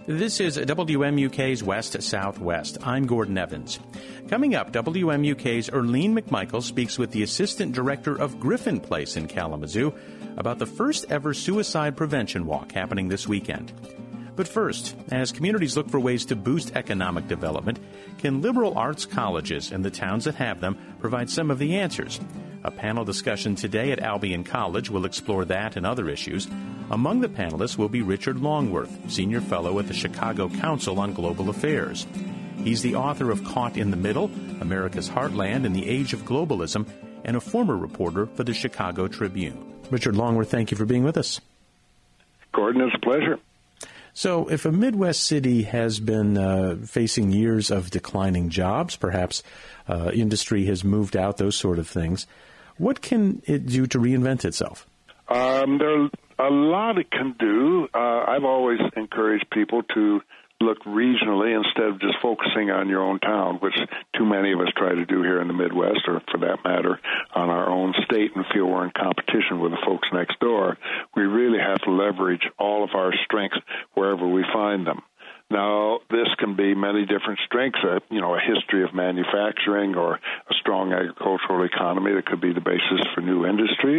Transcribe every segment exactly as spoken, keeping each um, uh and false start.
This is W M U K's West Southwest. I'm Gordon Evans. Coming up, W M U K's Erlene McMichael speaks with the Assistant Director of Griffin Place in Kalamazoo about the first ever suicide prevention walk happening this weekend. But first, as communities look for ways to boost economic development, can liberal arts colleges in the towns that have them provide some of the answers? A panel discussion today at Albion College will explore that and other issues. Among the panelists will be Richard Longworth, Senior Fellow at the Chicago Council on Global Affairs. He's the author of Caught in the Middle, America's Heartland in the Age of Globalism, and a former reporter for the Chicago Tribune. Richard Longworth, thank you for being with us. Gordon, it's a pleasure. So if a Midwest city has been uh, facing years of declining jobs, perhaps uh, industry has moved out, those sort of things, what can it do to reinvent itself? Um, there are a lot it can do. Uh, I've always encouraged people to look regionally instead of just focusing on your own town, which too many of us try to do here in the Midwest, or for that matter, on our own state, and feel we're in competition with the folks next door. We really have to leverage all of our strengths wherever we find them. Now, this can be many different strengths, uh, you know, a history of manufacturing or a strong agricultural economy that could be the basis for new industries.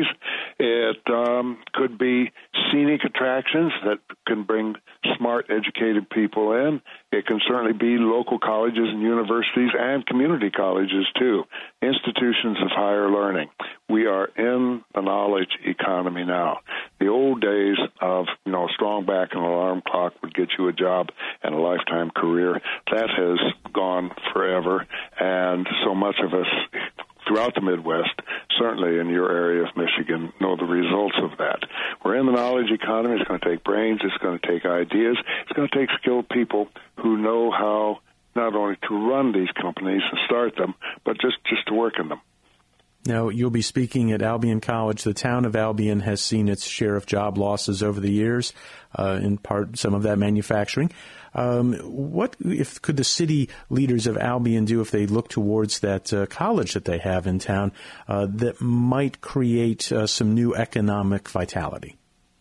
It um, could be scenic attractions that can bring smart, educated people in. It can certainly be local colleges and universities and community colleges, too, institutions of higher learning. We are in the knowledge economy now. The old days of, you know, a strong back and alarm clock would get you a job and a lifetime career, that has gone forever, and so much of us throughout the Midwest, certainly in your area of Michigan, know the results of that. We're in the knowledge economy. It's going to take brains. It's going to take ideas. It's going to take skilled people who know how not only to run these companies and start them, but just, just to work in them. Now, you'll be speaking at Albion College. The town of Albion has seen its share of job losses over the years, uh, in part some of that manufacturing. Um, what if could the city leaders of Albion do if they look towards that uh, college that they have in town uh, that might create uh, some new economic vitality?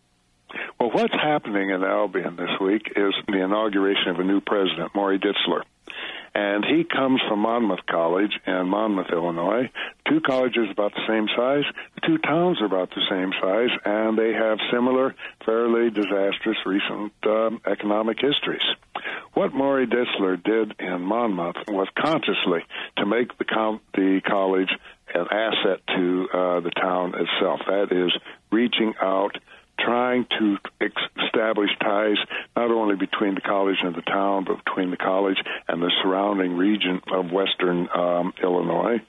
Well, what's happening in Albion this week is the inauguration of a new president, Maury Ditzler. And he comes from Monmouth College in Monmouth, Illinois. Two colleges about the same size. The two towns are about the same size, and they have similar, fairly disastrous recent um, economic histories. What Maury Ditzler did in Monmouth was consciously to make the, com- the college an asset to uh, the town itself. That is, reaching out, trying to establish ties not only between the college and the town, but between the college and the surrounding region of western um, Illinois,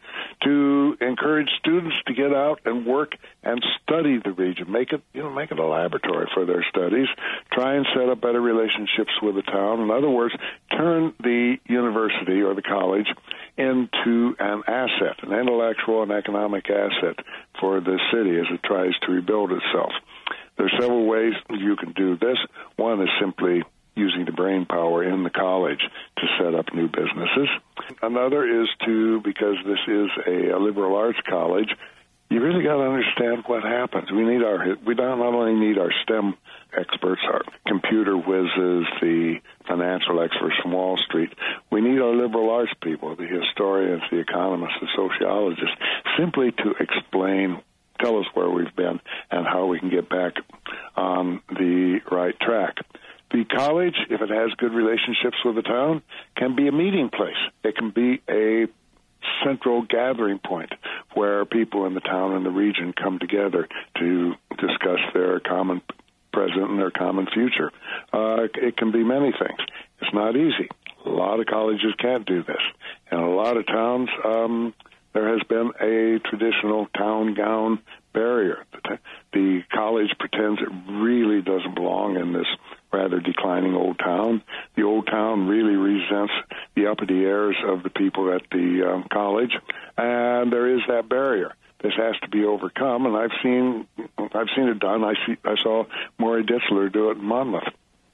to encourage students to get out and work and study the region, make it, you know, make it a laboratory for their studies, try and set up better relationships with the town. In other words, turn the university or the college into an asset, an intellectual and economic asset for the city as it tries to rebuild itself. There are several ways you can do this. One is simply using the brain power in the college to set up new businesses. Another is to, because this is a, a liberal arts college, you really got to understand what happens. We need our, we don't not only need our STEM experts, our computer whizzes, the financial experts from Wall Street. We need our liberal arts people, the historians, the economists, the sociologists, simply to explain, tell us where we've been and how we can get back on the right track. The college, if it has good relationships with the town, can be a meeting place. It can be a central gathering point where people in the town and the region come together to discuss their common present and their common future. Uh, it can be many things. It's not easy. A lot of colleges can't do this. In a lot of towns, um, there has been a traditional town gown barrier. The, the college pretends it really doesn't belong in this rather declining old town. The old town really resents the uppity airs of the people at the um, college, and there is that barrier. This has to be overcome, and I've seen I've seen it done. I see I saw Maury Ditzler do it in Monmouth.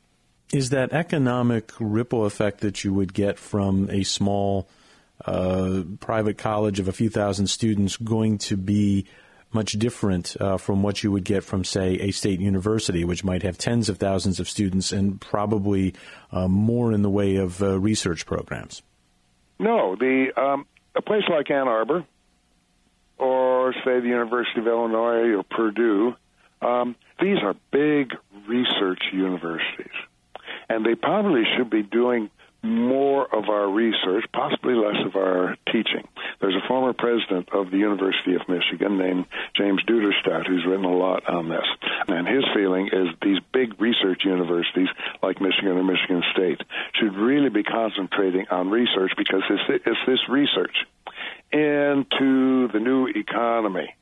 Is that economic ripple effect that you would get from a small uh, private college of a few thousand students going to be much different uh, from what you would get from, say, a state university, which might have tens of thousands of students and probably uh, more in the way of uh, research programs. No, the um, a place like Ann Arbor, or say the University of Illinois or Purdue, um, these are big research universities, and they probably should be doing more of our research, possibly less of our teaching. There's a former president of the University of Michigan named James Duderstadt who's written a lot on this. And his feeling is these big research universities like Michigan or Michigan State should really be concentrating on research, because it's, it's this research into the new economy,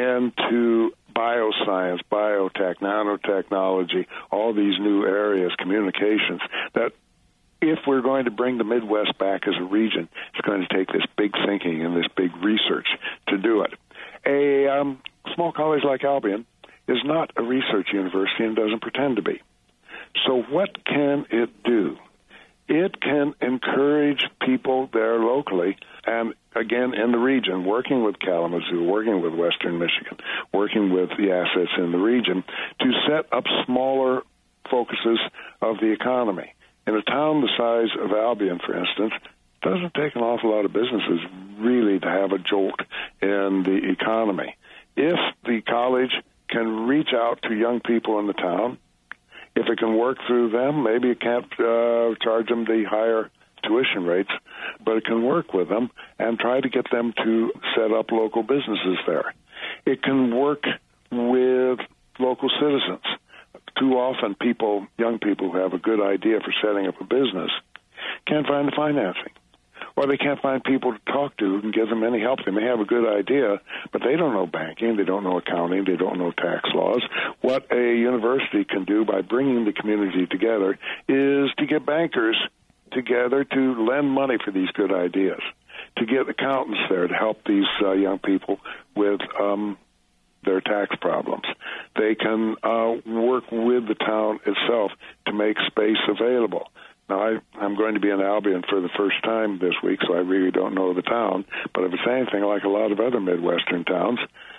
into bioscience, biotech, nanotechnology, all these new areas, communications, that if we're going to bring the Midwest back as a region, it's going to take this big thinking and this big research to do it. A um, small college like Albion is not a research university and doesn't pretend to be. So what can it do? It can encourage people there locally and, again, in the region, working with Kalamazoo, working with Western Michigan, working with the assets in the region, to set up smaller focuses of the economy. In a town the size of Albion, for instance, it doesn't take an awful lot of businesses really to have a jolt in the economy. If the college can reach out to young people in the town, if it can work through them, maybe it can't uh, charge them the higher tuition rates, but it can work with them and try to get them to set up local businesses there. It can work with local citizens. Too often people, young people who have a good idea for setting up a business, can't find the financing. Or they can't find people to talk to who can give them any help. They may have a good idea, but they don't know banking, they don't know accounting, they don't know tax laws. What a university can do by bringing the community together is to get bankers together to lend money for these good ideas, to get accountants there to help these uh, young people with um, their tax problems. They can uh, work with the town itself to make space available. Now, I, I'm going to be in Albion for the first time this week, so I really don't know the town. But if it's anything like a lot of other Midwestern towns,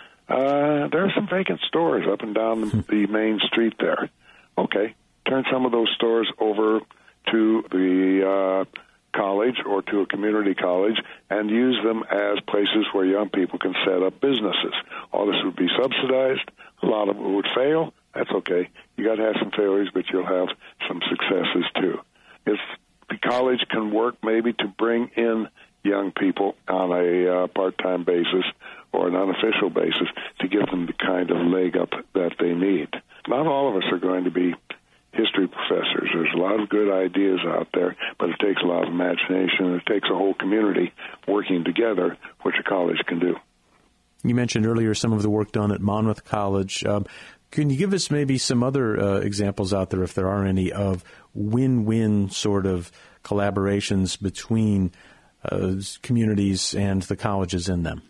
uh, there are some vacant stores up and down the, the main street there. Okay, turn some of those stores over to the uh, college or to a community college and use them as places where young people can set up businesses. All this would be subsidized. A lot of it would fail. That's okay. You got to have some failures, but you'll have some successes too. If the college can work maybe to bring in young people on a uh, part-time basis or an unofficial basis to give them the kind of leg up that they need. Not all of us are going to be history professors. There's a lot of good ideas out there, but it takes a lot of imagination. It takes a whole community working together, which a college can do. You mentioned earlier some of the work done at Monmouth College. Um, can you give us maybe some other uh, examples out there, if there are any, of win-win sort of collaborations between uh, communities and the colleges in them?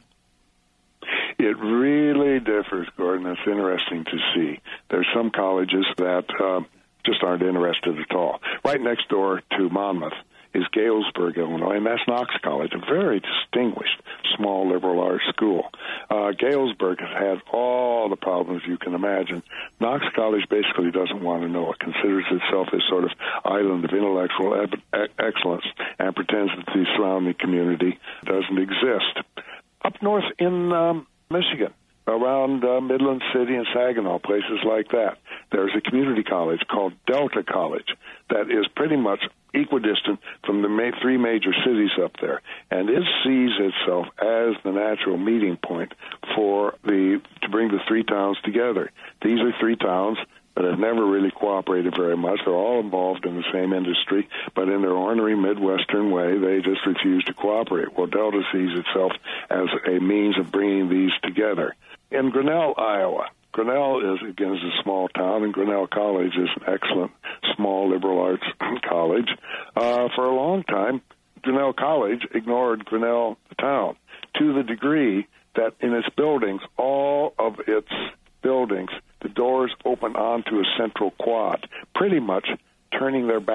It really differs, Gordon. It's interesting to see. There's some colleges that uh, just aren't interested at all. Right next door to Monmouth is Galesburg, Illinois, and that's Knox College, a very distinguished small liberal arts school. Uh, Galesburg has had all the problems you can imagine. Knox College basically doesn't want to know it, considers itself a sort of island of intellectual eb- excellence, and pretends that the surrounding community doesn't exist. Up north in um, Michigan, around uh, Midland City and Saginaw, places like that, there's a community college called Delta College that is pretty much equidistant from the ma- three major cities up there, and it sees itself as the natural meeting point for the to bring the three towns together. These are three towns that have never really cooperated very much. They're all involved in the same industry, but in their ornery Midwestern way, they just refuse to cooperate. Well, Delta sees itself as a means of bringing these together. In Grinnell, Iowa, Grinnell is, again, is a small town, and Grinnell College is an excellent small liberal arts college. Uh, for a long time, Grinnell College ignored Grinnell, the town, to the degree that in its buildings, all of its buildings, the doors open onto a central quad, pretty much turning their back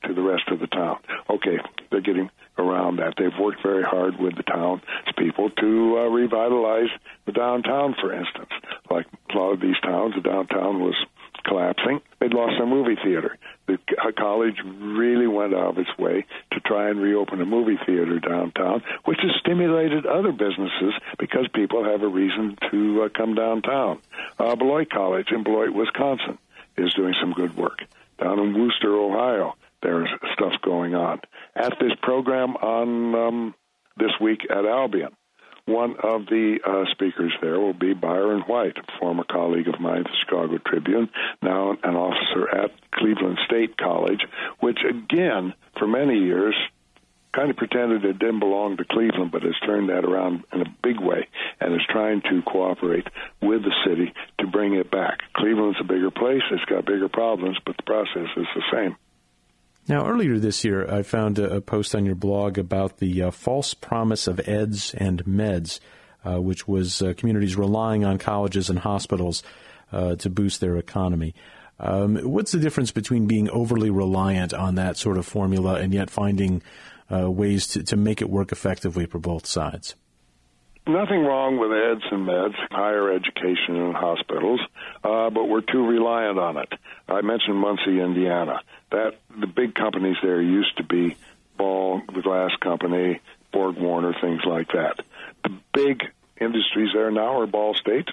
to the rest of the town. Okay, they're getting around that. They've worked very hard with the town's people to uh, revitalize the downtown, for instance. Like a lot of these towns, the downtown was collapsing. They'd lost their movie theater. The college really went out of its way to try and reopen a movie theater downtown, which has stimulated other businesses because people have a reason to uh, come downtown. Uh, Beloit College in Beloit, Wisconsin, is doing some good work. Down in Wooster, Ohio, there's stuff going on. At this program on um, this week at Albion, one of the uh, speakers there will be Byron White, a former colleague of mine at the Chicago Tribune, now an officer at Cleveland State College, which, again, for many years, kind of pretended it didn't belong to Cleveland, but has turned that around in a big way and is trying to cooperate with the city to bring it back. Cleveland's a bigger place. It's got bigger problems, but the process is the same. Now, earlier this year, I found a post on your blog about the uh, false promise of eds and meds, uh, which was uh, communities relying on colleges and hospitals uh, to boost their economy. Um, what's the difference between being overly reliant on that sort of formula and yet finding uh, ways to, to make it work effectively for both sides? Nothing wrong with eds and meds, higher education and hospitals, uh, but we're too reliant on it. I mentioned Muncie, Indiana. That the big companies there used to be Ball, the glass company, Borg Warner, things like that. The big industries there now are Ball State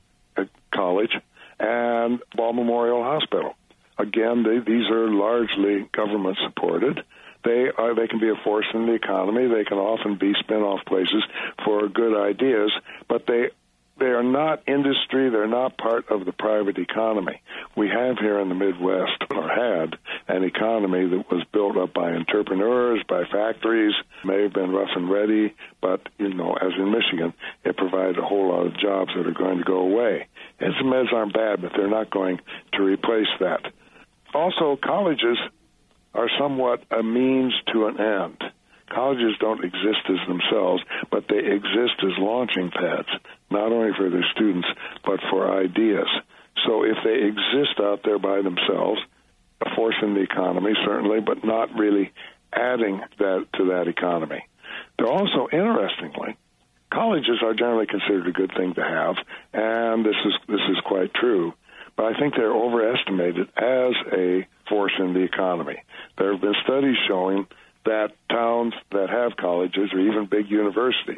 College and Ball Memorial Hospital. Again, they, these are largely government supported. They are, they can be a force in the economy. They can often be spin-off places for good ideas, but they they are not industry. They're not part of the private economy. We have here in the Midwest, or had, an economy that was built up by entrepreneurs, by factories, may have been rough and ready, but, you know, as in Michigan, it provided a whole lot of jobs that are going to go away. Eds and meds aren't bad, but they're not going to replace that. Also, colleges are somewhat a means to an end. Colleges don't exist as themselves, but they exist as launching pads, not only for their students, but for ideas. So if they exist out there by themselves, a force in the economy, certainly, but not really adding that to that economy. They're also, interestingly, colleges are generally considered a good thing to have, and this is this is quite true. But I think they're overestimated as a force in the economy. There have been studies showing that towns that have colleges or even big universities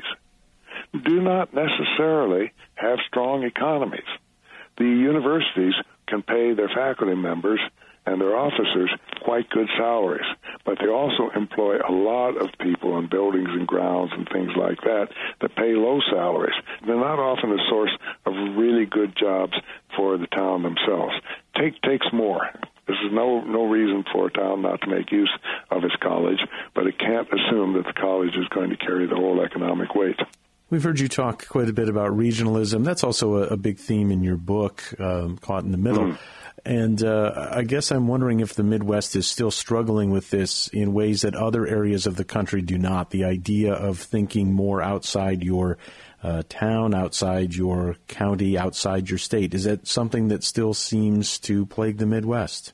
do not necessarily have strong economies. The universities can pay their faculty members and their officers quite good salaries, but they also employ a lot of people in buildings and grounds and things like that that pay low salaries. They're not often a source of really good jobs for the town themselves. Take takes more. This is no no reason for a town not to make use of its college, but it can't assume that the college is going to carry the whole economic weight. We've heard you talk quite a bit about regionalism. That's also a, a big theme in your book, um, Caught in the Middle. Mm. And uh, I guess I'm wondering if the Midwest is still struggling with this in ways that other areas of the country do not. The idea of thinking more outside your uh, town, outside your county, outside your state. Is that something that still seems to plague the Midwest?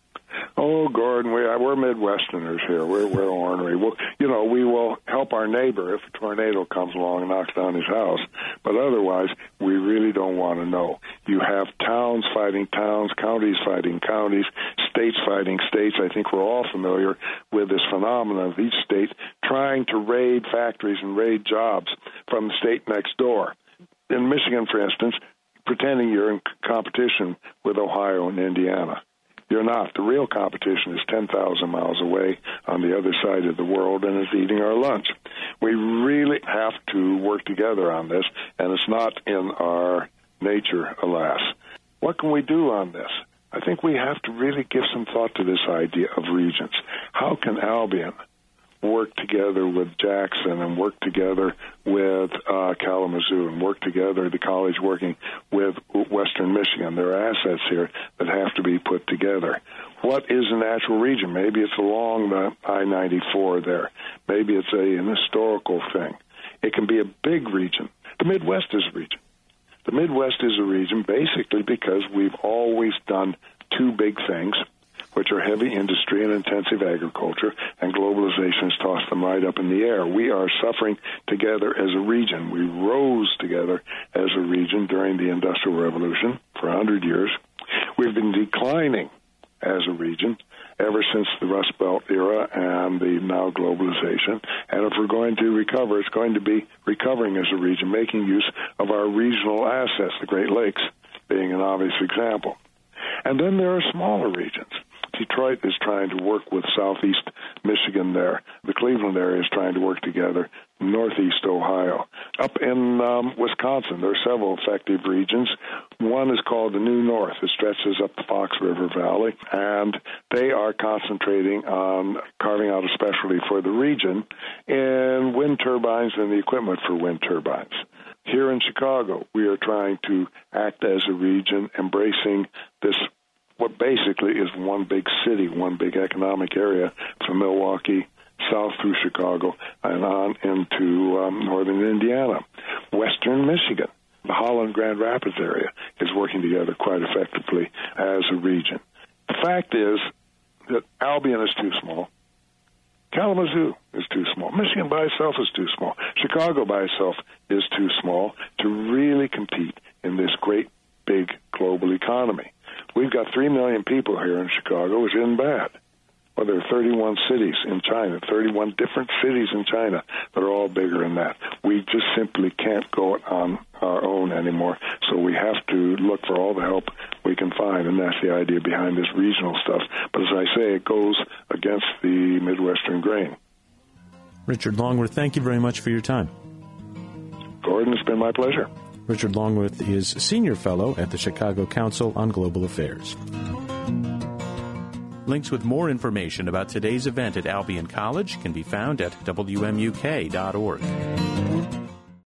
Oh, Gordon, we, we're Midwesterners here. We're, we're ornery. We'll, you know, we will help our neighbor if a tornado comes along and knocks down his house. But otherwise, we really don't want to know. You have towns fighting towns, counties fighting counties, states fighting states. I think we're all familiar with this phenomenon of each state trying to raid factories and raid jobs from the state next door. In Michigan, for instance, pretending you're in competition with Ohio and Indiana. You're not. The real competition is ten thousand miles away on the other side of the world and is eating our lunch. We really have to work together on this, and it's not in our nature, alas. What can we do on this? I think we have to really give some thought to this idea of regions. How can Albion work together with Jackson and work together with uh, Kalamazoo and work together, the college working with Western Michigan? There are assets here that have to be put together. What is a natural region? Maybe it's along the I ninety-four there. Maybe it's a, an historical thing. It can be a big region. The Midwest is a region. The Midwest is a region basically because we've always done two big things. which are heavy industry and intensive agriculture, and globalization has tossed them right up in the air. We are suffering together as a region. We rose together as a region during the Industrial Revolution for one hundred years. We've been declining as a region ever since the Rust Belt era and the now globalization. And if we're going to recover, it's going to be recovering as a region, making use of our regional assets, the Great Lakes being an obvious example. And then there are smaller regions. Detroit is trying to work with southeast Michigan there. The Cleveland area is trying to work together. Northeast Ohio. Up in um, Wisconsin, there are several effective regions. One is called the New North. It stretches up the Fox River Valley, and they are concentrating on carving out a specialty for the region in wind turbines and the equipment for wind turbines. Here in Chicago, we are trying to act as a region, embracing this, what basically is one big city, one big economic area from Milwaukee south through Chicago and on into um, northern Indiana. Western Michigan, the Holland Grand Rapids area, is working together quite effectively as a region. The fact is that Albion is too small. Kalamazoo is too small. Michigan by itself is too small. Chicago by itself is too small to really compete in this great, big global economy. We've got three million people here in Chicago, which isn't bad. Well, there are thirty-one cities in China, thirty-one different cities in China that are all bigger than that. We just simply can't go it on our own anymore, so we have to look for all the help we can find, and that's the idea behind this regional stuff. But as I say, it goes against the Midwestern grain. Richard Longworth, thank you very much for your time. Gordon, it's been my pleasure. Richard Longworth is Senior Fellow at the Chicago Council on Global Affairs. Links with more information about today's event at Albion College can be found at W M U K dot org.